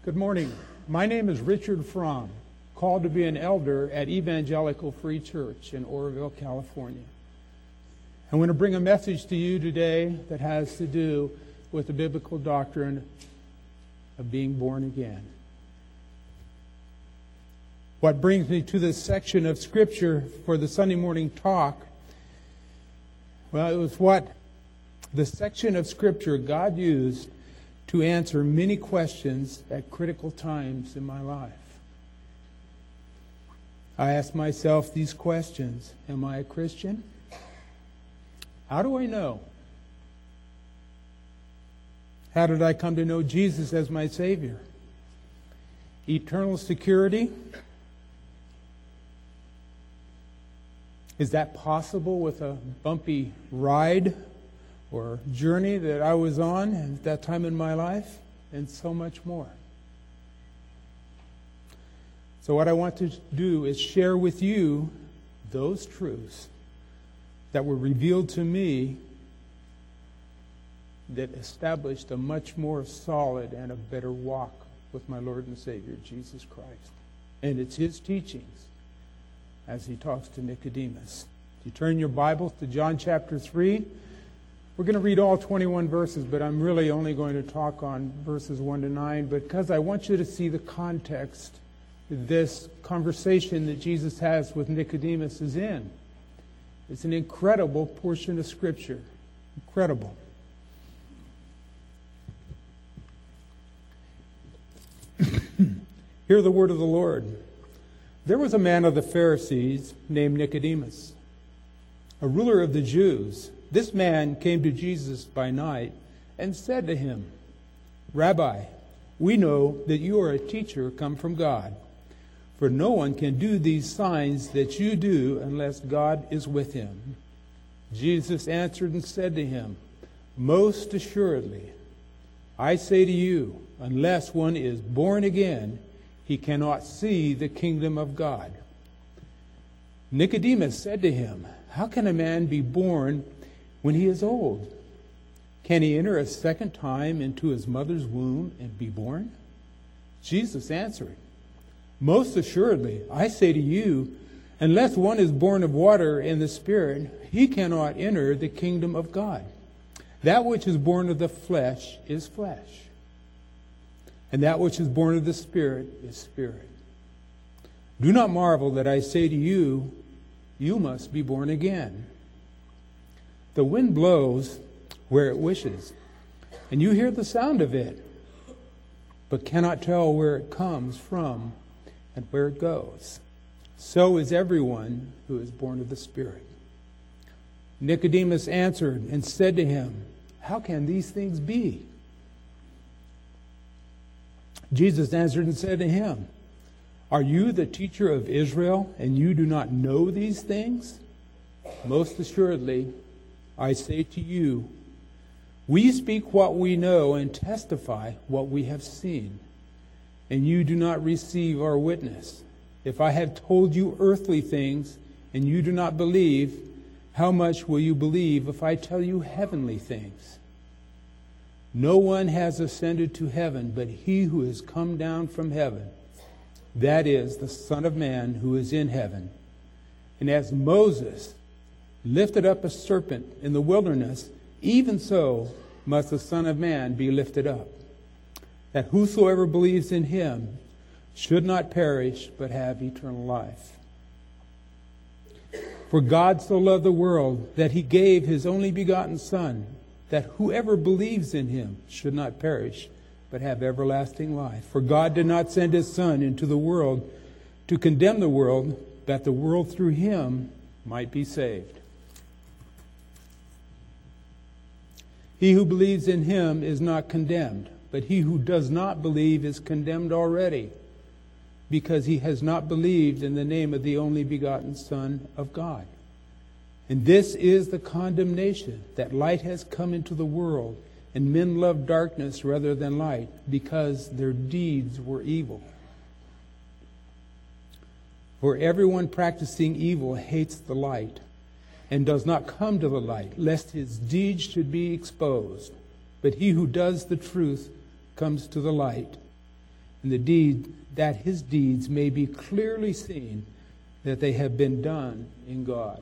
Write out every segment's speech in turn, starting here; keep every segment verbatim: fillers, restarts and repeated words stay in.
Good morning. My name is Richard Fromm, called to be an elder at Evangelical Free Church in Oroville, California. I want to bring a message to you today that has to do with the biblical doctrine of being born again. What brings me to this section of Scripture for the Sunday morning talk, well, it was what the section of Scripture God used to answer many questions at critical times in my life. I ask myself these questions. Am I a Christian? How do I know? How did I come to know Jesus as my Savior? Eternal security? Is that possible with a bumpy ride or journey that I was on at that time in my life? And so much more. So what I want to do is share with you those truths that were revealed to me that established a much more solid and a better walk with my Lord and Savior, Jesus Christ. And it's His teachings as He talks to Nicodemus. If you turn your Bibles to John chapter three, we're going to read all twenty-one verses, but I'm really only going to talk on verses one to nine because I want you to see the context this conversation that Jesus has with Nicodemus is in. It's an incredible portion of Scripture. Incredible. Hear the word of the Lord. There was a man of the Pharisees named Nicodemus, a ruler of the Jews. This man came to Jesus by night and said to him, "Rabbi, we know that you are a teacher come from God, for no one can do these signs that you do unless God is with him." Jesus answered and said to him, "Most assuredly, I say to you, unless one is born again, he cannot see the kingdom of God." Nicodemus said to him, "How can a man be born when he is old? Can he enter a second time into his mother's womb and be born?" Jesus answered, "Most assuredly, I say to you, unless one is born of water and the Spirit, he cannot enter the kingdom of God. That which is born of the flesh is flesh, and that which is born of the Spirit is spirit. Do not marvel that I say to you, you must be born again. The wind blows where it wishes, and you hear the sound of it, but cannot tell where it comes from and where it goes. So is everyone who is born of the Spirit." Nicodemus answered and said to him, "How can these things be?" Jesus answered and said to him, "Are you the teacher of Israel, and you do not know these things? Most assuredly, I say to you, we speak what we know and testify what we have seen, and you do not receive our witness. If I have told you earthly things and you do not believe, how much will you believe if I tell you heavenly things? No one has ascended to heaven but he who has come down from heaven, that is, the Son of Man who is in heaven. And as Moses lifted up a serpent in the wilderness, even so must the Son of Man be lifted up, that whosoever believes in him should not perish but have eternal life. For God so loved the world that he gave his only begotten Son, that whoever believes in him should not perish but have everlasting life. For God did not send his Son into the world to condemn the world, that the world through him might be saved. He who believes in him is not condemned, but he who does not believe is condemned already, because he has not believed in the name of the only begotten Son of God. And this is the condemnation, that light has come into the world, and men love darkness rather than light, because their deeds were evil. For everyone practicing evil hates the light, and does not come to the light, lest his deeds should be exposed. But he who does the truth comes to the light, and the deed that his deeds may be clearly seen that they have been done in God.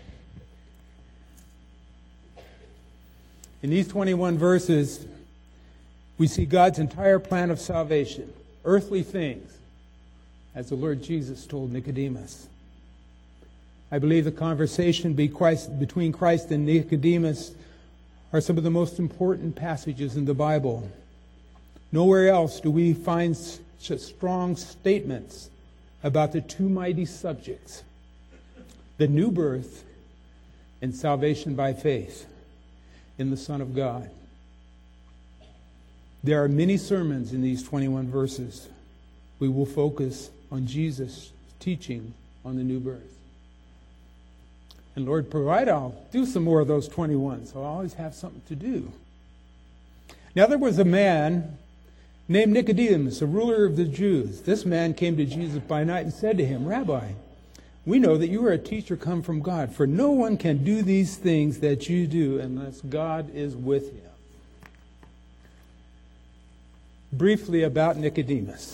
In these twenty-one verses, we see God's entire plan of salvation, earthly things, as the Lord Jesus told Nicodemus. I believe the conversation between Christ and Nicodemus are some of the most important passages in the Bible. Nowhere else do we find such strong statements about the two mighty subjects, the new birth and salvation by faith in the Son of God. There are many sermons in these twenty-one verses. We will focus on Jesus' teaching on the new birth. And Lord, provide I'll do some more of those twenty-one, so I'll always have something to do. Now there was a man named Nicodemus, a ruler of the Jews. This man came to Jesus by night and said to him, Rabbi, we know that you are a teacher come from God, for no one can do these things that you do unless God is with him. Briefly about Nicodemus.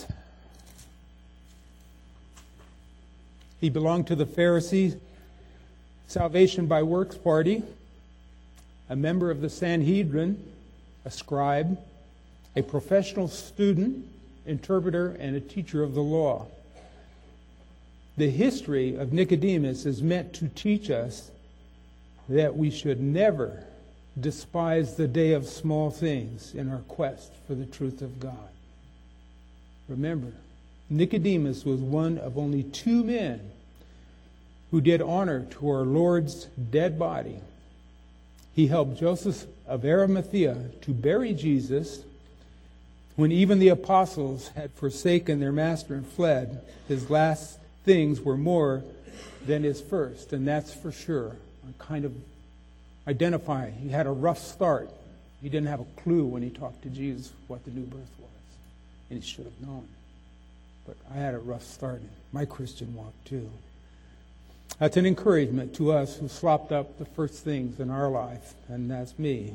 He belonged to the Pharisee Salvation by Works party, a member of the Sanhedrin, a scribe, a professional student, interpreter, and a teacher of the law. The history of Nicodemus is meant to teach us that we should never despise the day of small things in our quest for the truth of God. Remember, Nicodemus was one of only two men who did honor to our Lord's dead body. He helped Joseph of Arimathea to bury Jesus when even the apostles had forsaken their master and fled. His last things were more than his first, and that's for sure. I kind of identify. He had a rough start. He didn't have a clue when he talked to Jesus what the new birth was, and he should have known. But I had a rough start in my Christian walk too. That's an encouragement to us who slopped up the first things in our life, and that's me.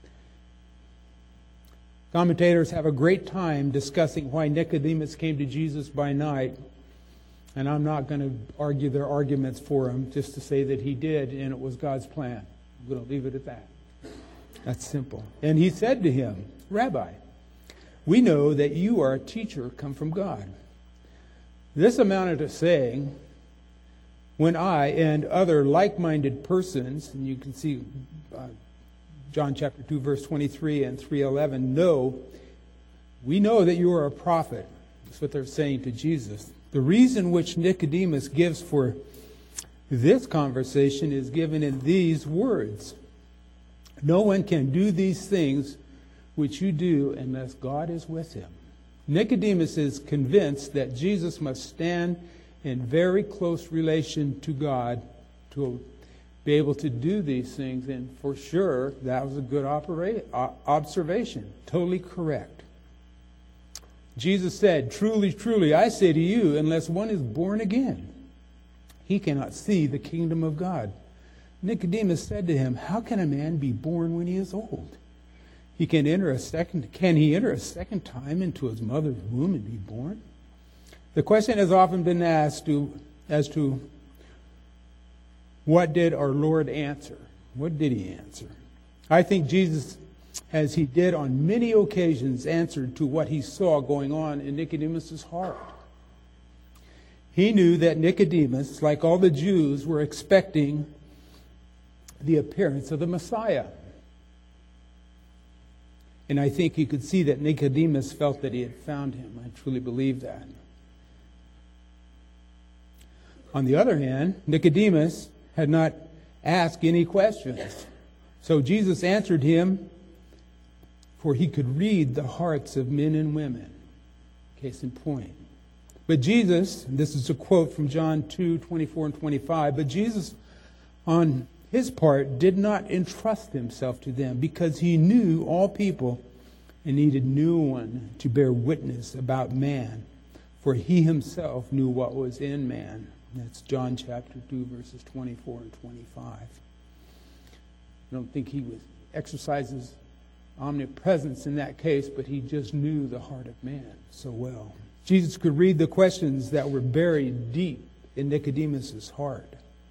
Commentators have a great time discussing why Nicodemus came to Jesus by night, and I'm not going to argue their arguments for him, just to say that he did, and it was God's plan. I'm going to leave it at that. That's simple. And he said to him, Rabbi, we know that you are a teacher come from God. This amounted to saying, when I and other like-minded persons, and you can see uh, John chapter two, verse twenty-three and three eleven, know, we know that you are a prophet. That's what they're saying to Jesus. The reason which Nicodemus gives for this conversation is given in these words. No one can do these things which you do unless God is with him. Nicodemus is convinced that Jesus must stand in very close relation to God to be able to do these things. And for sure, that was a good opera- observation. Totally correct. Jesus said, truly, truly, I say to you, unless one is born again, he cannot see the kingdom of God. Nicodemus said to him, how can a man be born when he is old? He can enter a second, can he enter a second time into his mother's womb and be born? The question has often been asked to, as to what did our Lord answer? What did he answer? I think Jesus, as he did on many occasions, answered to what he saw going on in Nicodemus' heart. He knew that Nicodemus, like all the Jews, were expecting the appearance of the Messiah. And I think you could see that Nicodemus felt that he had found him. I truly believe that. On the other hand, Nicodemus had not asked any questions. So Jesus answered him, for he could read the hearts of men and women. Case in point. But Jesus, and this is a quote from John two, twenty-four and twenty-five, but Jesus, on his part, did not entrust himself to them because he knew all people and needed no one to bear witness about man, for he himself knew what was in man. That's John chapter two, verses twenty-four and twenty-five. I don't think he was exercises omnipresence in that case, but he just knew the heart of man so well. Jesus could read the questions that were buried deep in Nicodemus' heart.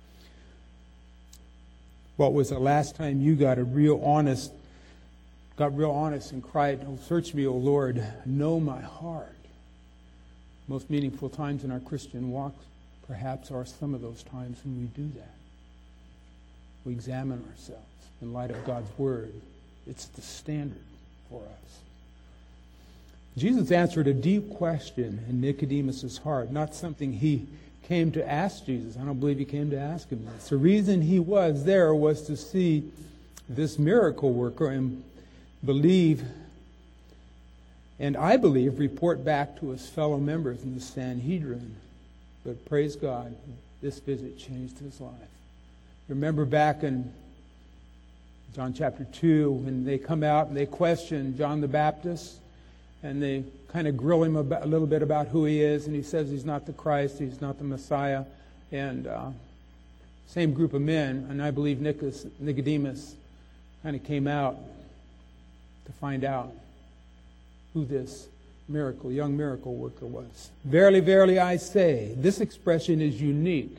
What was the last time you got a real honest, got real honest and cried, "Oh, search me, O Lord, know my heart"? Most meaningful times in our Christian walk, perhaps, are some of those times when we do that. We examine ourselves in light of God's Word. It's the standard for us. Jesus answered a deep question in Nicodemus' heart, not something he came to ask Jesus. I don't believe he came to ask him this. The reason he was there was to see this miracle worker and believe, and I believe, report back to his fellow members in the Sanhedrin. But praise God, this visit changed his life. Remember back in John chapter two, when they come out and they question John the Baptist, and they kind of grill him about, a little bit about who he is, and he says he's not the Christ, he's not the Messiah. And uh, same group of men, and I believe Nicodemus kind of came out to find out who this miracle, young miracle worker was. Verily, verily, I say, this expression is unique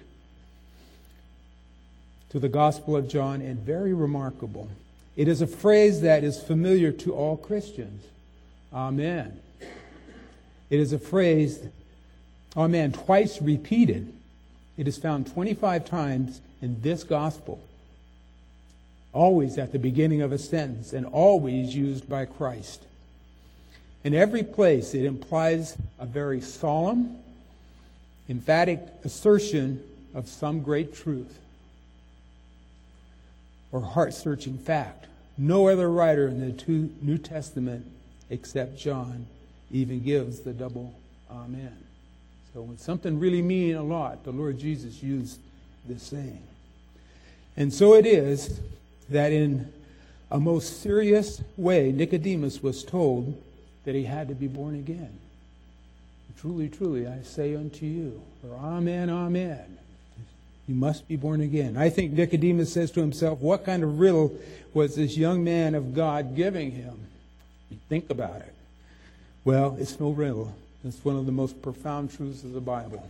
to the Gospel of John and very remarkable. It is a phrase that is familiar to all Christians. Amen. It is a phrase, amen, twice repeated. It is found twenty-five times in this Gospel. Always at the beginning of a sentence and always used by Christ. In every place, it implies a very solemn, emphatic assertion of some great truth or heart-searching fact. No other writer in the New Testament except John even gives the double amen. So when something really mean a lot, the Lord Jesus used this saying. And so it is that in a most serious way, Nicodemus was told that he had to be born again. Truly, truly, I say unto you, or amen, amen, you must be born again. I think Nicodemus says to himself, what kind of riddle was this young man of God giving him? Think about it. Well, it's no riddle. It's one of the most profound truths of the Bible.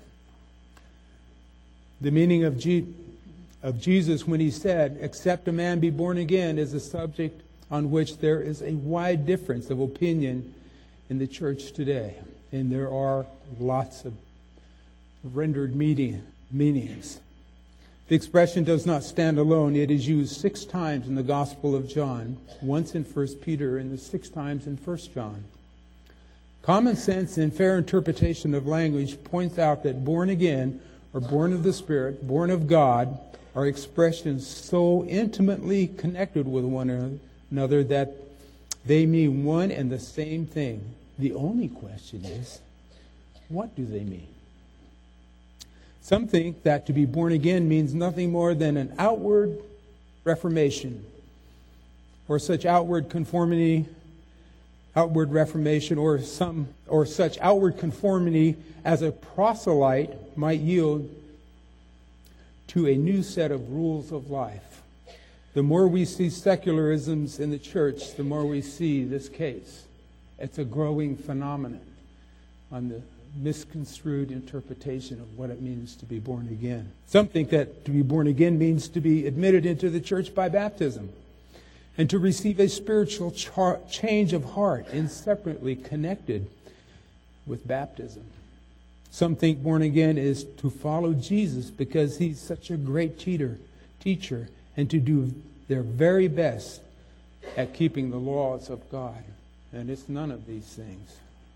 The meaning of, G- of Jesus when he said, except a man be born again, is a subject on which there is a wide difference of opinion in the church today. And there are lots of rendered meaning, meanings. The expression does not stand alone. It is used six times in the Gospel of John, once in First Peter, and the six times in First John. Common sense and fair interpretation of language points out that born again, or born of the Spirit, born of God, are expressions so intimately connected with one another that they mean one and the same thing. The only question is, what do they mean? Some think that to be born again means nothing more than an outward reformation, or such outward conformity, outward reformation, or some, or such outward conformity as a proselyte might yield to a new set of rules of life. The more we see secularisms in the church, the more we see this case. It's a growing phenomenon on the misconstrued interpretation of what it means to be born again. Some think that to be born again means to be admitted into the church by baptism and to receive a spiritual char- change of heart inseparably connected with baptism. Some think born again is to follow Jesus because he's such a great teacher, teacher, and to do their very best at keeping the laws of God. And it's none of these things.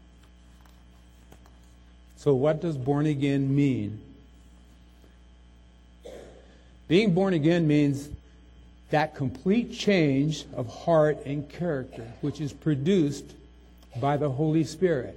So what does born again mean? Being born again means that complete change of heart and character, which is produced by the Holy Spirit.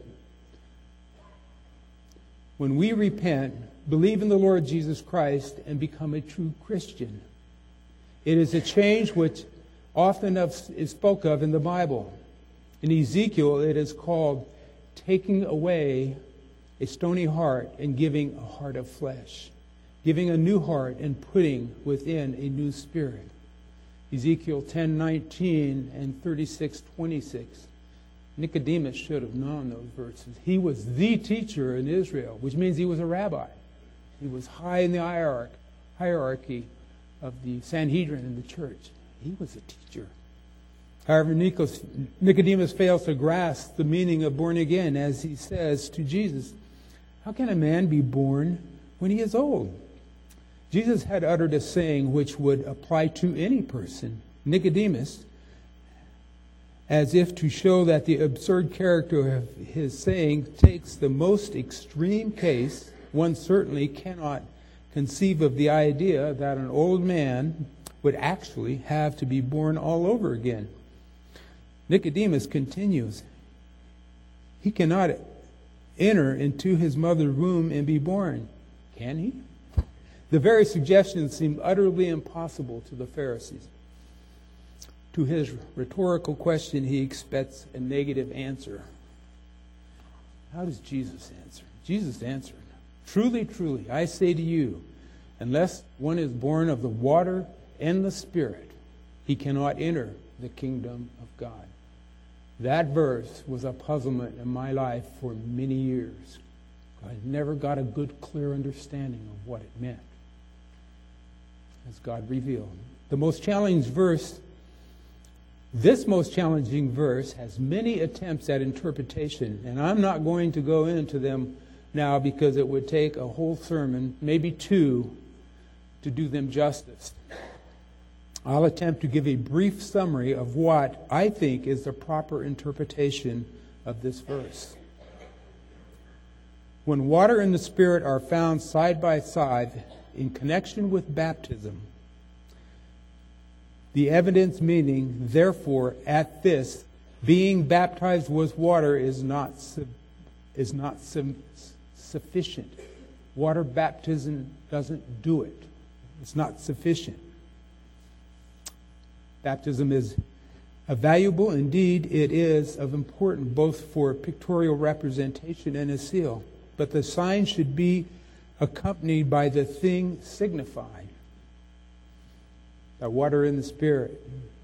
When we repent, believe in the Lord Jesus Christ, and become a true Christian, it is a change which often is spoke of in the Bible. In Ezekiel, it is called taking away a stony heart and giving a heart of flesh. Giving a new heart and putting within a new spirit. Ezekiel ten nineteen and thirty-six twenty-six. Nicodemus should have known those verses. He was the teacher in Israel, which means he was a rabbi. He was high in the hierarchy, hierarchy of the Sanhedrin in the church. He was a teacher. However, Nicodemus fails to grasp the meaning of born again as he says to Jesus, "How can a man be born when he is old?" Jesus had uttered a saying which would apply to any person. Nicodemus, as if to show that the absurd character of his saying takes the most extreme case, one certainly cannot conceive of the idea that an old man would actually have to be born all over again. Nicodemus continues, he cannot enter into his mother's womb and be born, can he? The very suggestion seemed utterly impossible to the Pharisees. To his rhetorical question, he expects a negative answer. How does Jesus answer? Jesus answered, "Truly, truly, I say to you, unless one is born of the water and the Spirit, he cannot enter the kingdom of God." That verse was a puzzlement in my life for many years. I never got a good, clear understanding of what it meant, as God revealed. The most challenging verse, this most challenging verse has many attempts at interpretation, and I'm not going to go into them now because it would take a whole sermon, maybe two, to do them justice. I'll attempt to give a brief summary of what I think is the proper interpretation of this verse. When water and the Spirit are found side by side in connection with baptism, the evidence meaning, therefore, at this, being baptized with water is not su- is not su- sufficient. Water baptism doesn't do it. It's not sufficient. Baptism is a valuable, indeed it is of importance both for pictorial representation and a seal. But the sign should be accompanied by the thing signified. The water in the Spirit.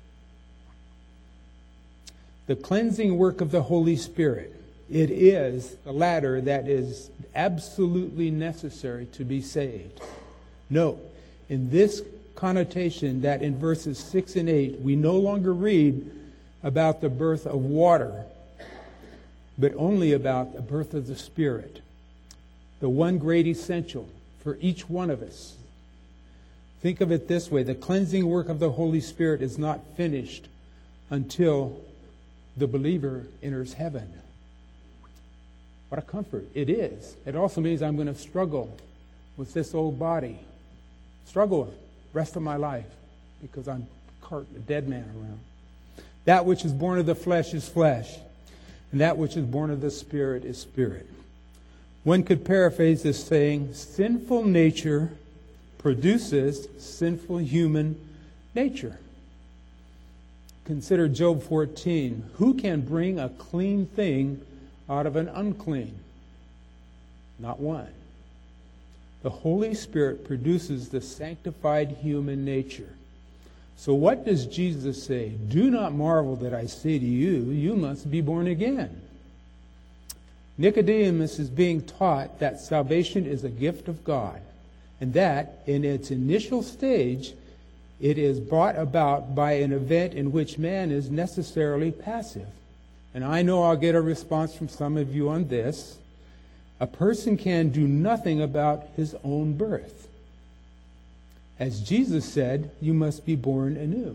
The cleansing work of the Holy Spirit. It is the latter that is absolutely necessary to be saved. Note, in this connotation that in verses six and eight, we no longer read about the birth of water, but only about the birth of the Spirit. The one great essential for each one of us. Think of it this way. The cleansing work of the Holy Spirit is not finished until the believer enters heaven. What a comfort. It is. It also means I'm going to struggle with this old body. Struggle with the rest of my life because I'm carting a dead man around. That which is born of the flesh is flesh, and that which is born of the Spirit is spirit. One could paraphrase this saying, sinful nature produces sinful human nature. Consider Job fourteen. Who can bring a clean thing out of an unclean? Not one. The Holy Spirit produces the sanctified human nature. So what does Jesus say? Do not marvel that I say to you, you must be born again. Nicodemus is being taught that salvation is a gift of God, and that in its initial stage, it is brought about by an event in which man is necessarily passive. And I know I'll get a response from some of you on this. A person can do nothing about his own birth. As Jesus said, you must be born anew.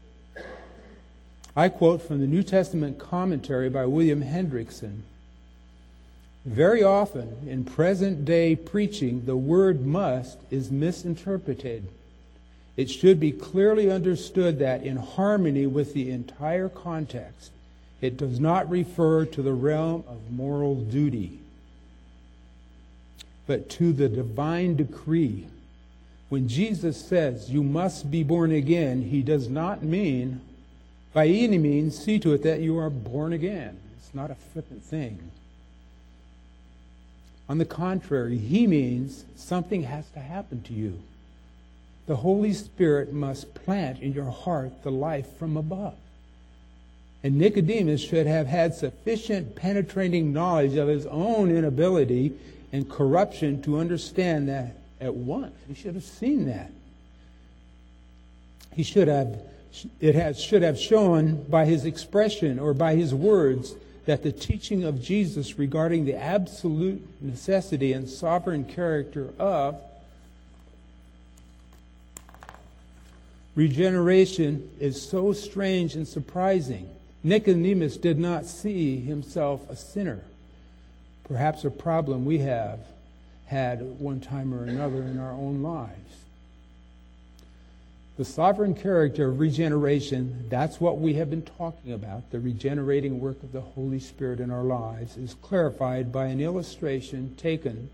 I quote from the New Testament commentary by William Hendrickson. Very often in present-day preaching, the word must is misinterpreted. It should be clearly understood that in harmony with the entire context, it does not refer to the realm of moral duty, but to the divine decree. When Jesus says you must be born again, he does not mean by any means see to it that you are born again. It's not a flippant thing. On the contrary, he means something has to happen to you. The Holy Spirit must plant in your heart the life from above. And Nicodemus should have had sufficient penetrating knowledge of his own inability and corruption to understand that at once. He should have seen that. He should have, it has, should have shown by his expression or by his words that the teaching of Jesus regarding the absolute necessity and sovereign character of regeneration is so strange and surprising. Nicodemus did not see himself a sinner. Perhaps a problem we have had at one time or another in our own lives. The sovereign character of regeneration, that's what we have been talking about, the regenerating work of the Holy Spirit in our lives, is clarified by an illustration taken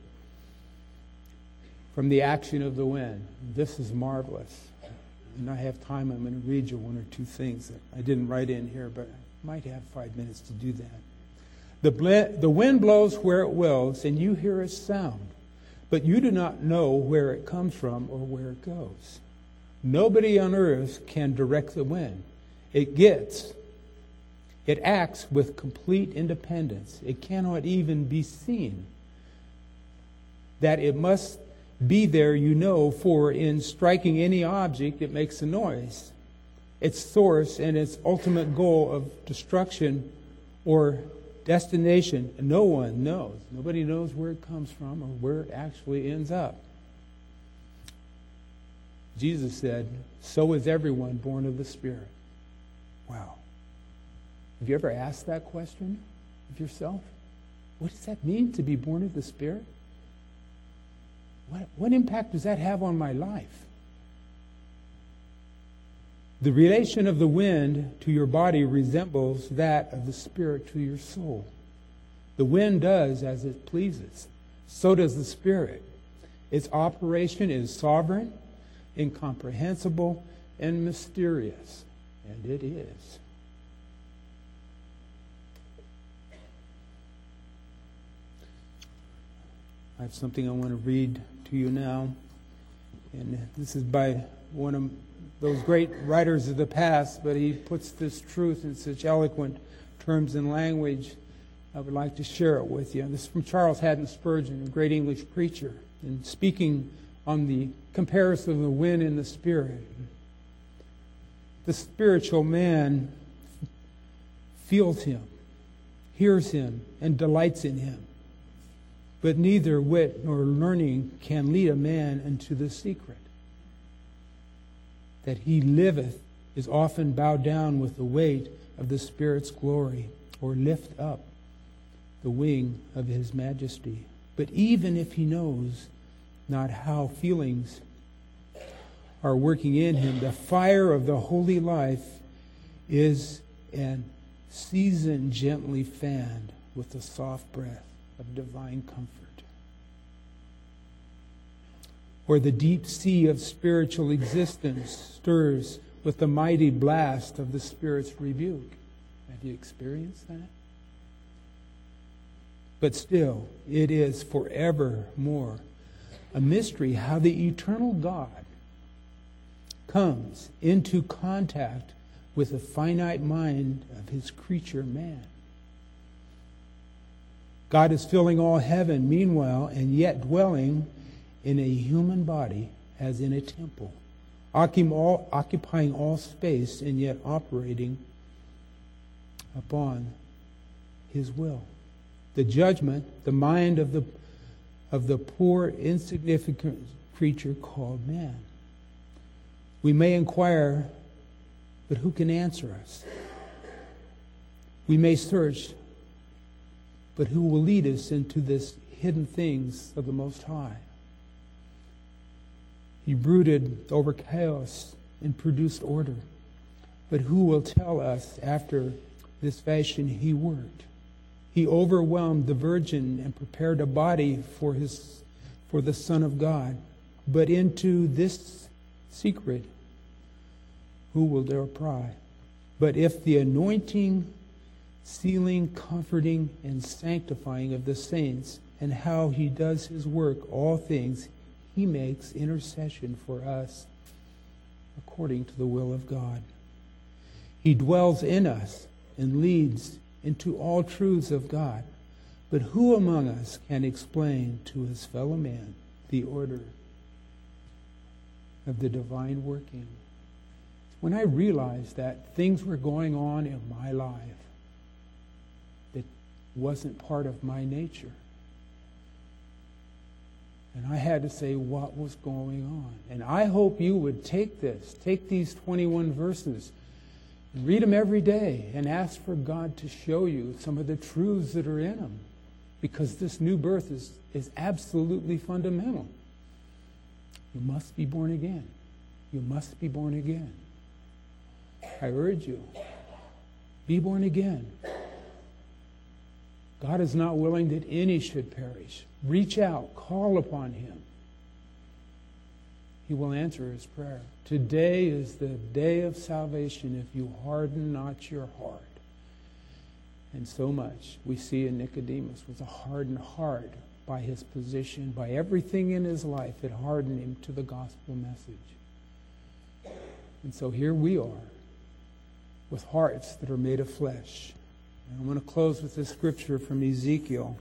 from the action of the wind. This is marvelous. And I have time, I'm going to read you one or two things that I didn't write in here, but I might have five minutes to do that. The, ble- the wind blows where it wills, and you hear its sound, but you do not know where it comes from or where it goes. Nobody on earth can direct the wind. It gets, it acts with complete independence. It cannot even be seen. That it must be there, you know, for in striking any object, it makes a noise. Its source and its ultimate goal of destruction or destination, no one knows. Nobody knows where it comes from or where it actually ends up. Jesus said, so is everyone born of the Spirit. Wow. Have you ever asked that question of yourself? What does that mean to be born of the Spirit? What, what impact does that have on my life? The relation of the wind to your body resembles that of the Spirit to your soul. The wind does as it pleases. So does the Spirit. Its operation is sovereign, incomprehensible, and mysterious. And it is. I have something I want to read to you now. And this is by one of those great writers of the past, but he puts this truth in such eloquent terms and language. I would like to share it with you. This is from Charles Haddon Spurgeon, a great English preacher, and speaking on the comparison of the wind and the Spirit. The spiritual man feels him, hears him, and delights in him. But neither wit nor learning can lead a man into the secret. That he liveth is often bowed down with the weight of the Spirit's glory, or lift up the wing of his majesty. But even if he knows not how feelings are working in him, the fire of the holy life is an season gently fanned with the soft breath of divine comfort. Or the deep sea of spiritual existence stirs with the mighty blast of the Spirit's rebuke. Have you experienced that? But still, it is forevermore a mystery how the eternal God comes into contact with the finite mind of his creature man. God is filling all heaven meanwhile, and yet dwelling in a human body as in a temple, occupying all space and yet operating upon his will. The judgment, the mind of the of the poor, insignificant creature called man. We may inquire, but who can answer us? We may search, but who will lead us into this hidden things of the Most High? He brooded over chaos and produced order. But who will tell us after this fashion he worked? He overwhelmed the virgin and prepared a body for his for the Son of God. But into this secret, who will dare pry? But if the anointing, sealing, comforting, and sanctifying of the saints, and how he does his work, all things, he makes intercession for us according to the will of God. He dwells in us and leads into all truths of God. But who among us can explain to his fellow man the order of the divine working? When I realized that things were going on in my life that wasn't part of my nature, and I had to say what was going on. And I hope you would take this, take these twenty-one verses, and read them every day and ask for God to show you some of the truths that are in them. Because this new birth is, is absolutely fundamental. You must be born again. You must be born again. I urge you, be born again. God is not willing that any should perish. Reach out, call upon him. He will answer his prayer. Today is the day of salvation if you harden not your heart. And so much we see in Nicodemus with a hardened heart by his position, by everything in his life that hardened him to the gospel message. And so here we are with hearts that are made of flesh. And I'm going to close with this scripture from Ezekiel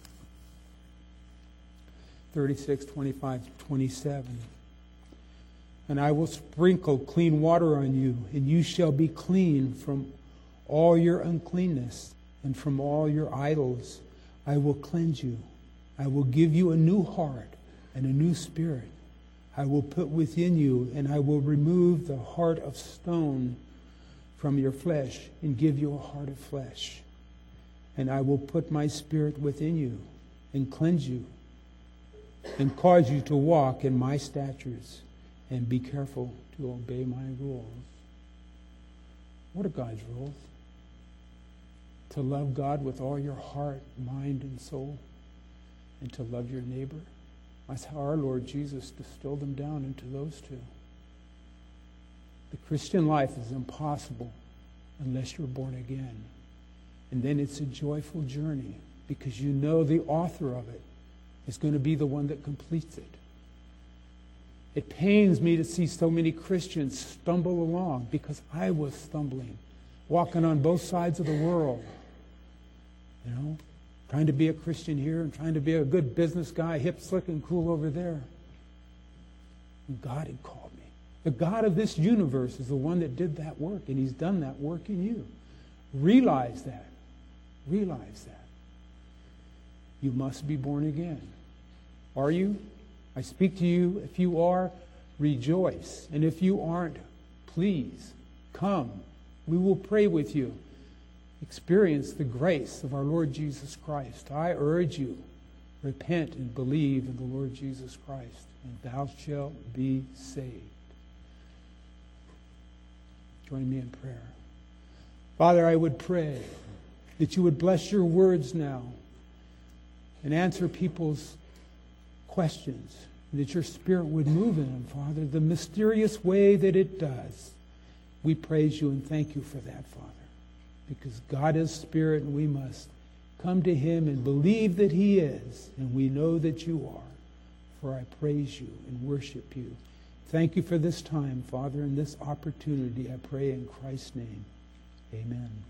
thirty-six, twenty-five, twenty-seven. And I will sprinkle clean water on you, and you shall be clean from all your uncleanness, and from all your idols I will cleanse you. I will give you a new heart and a new spirit I will put within you, and I will remove the heart of stone from your flesh and give you a heart of flesh. And I will put my spirit within you and cleanse you and cause you to walk in my statutes and be careful to obey my rules. What are God's rules? To love God with all your heart, mind, and soul, and to love your neighbor. That's how our Lord Jesus distilled them down into those two. The Christian life is impossible unless you're born again. And then it's a joyful journey because you know the author of it is going to be the one that completes it. It pains me to see so many Christians stumble along because I was stumbling, walking on both sides of the world. You know, trying to be a Christian here and trying to be a good business guy, hip, slick, and cool over there. And God had called me. The God of this universe is the one that did that work, and he's done that work in you. Realize that. Realize that. You must be born again. Are you? I speak to you. If you are, rejoice. And if you aren't, please come. We will pray with you. Experience the grace of our Lord Jesus Christ. I urge you, repent and believe in the Lord Jesus Christ, and thou shalt be saved. Join me in prayer. Father, I would pray that you would bless your words now and answer people's questions, and that your Spirit would move in them, Father, the mysterious way that it does. We praise you and thank you for that, Father, because God is Spirit, and we must come to him and believe that he is, and we know that you are. For I praise you and worship you. Thank you for this time, Father, and this opportunity. I pray in Christ's name. Amen.